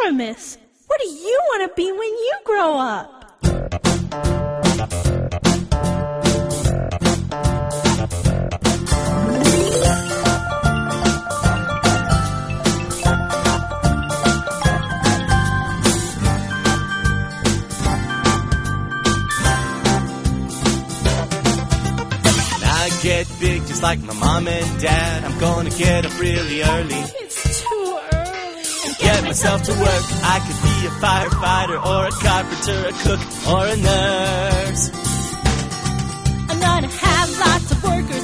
Aramis, what do you want to be when you grow up? Get big just like my mom and dad. I'm gonna get up really early. It's too early. And get myself to work. I could be a firefighter or a carpenter, a cook or a nurse. I'm gonna have lots of workers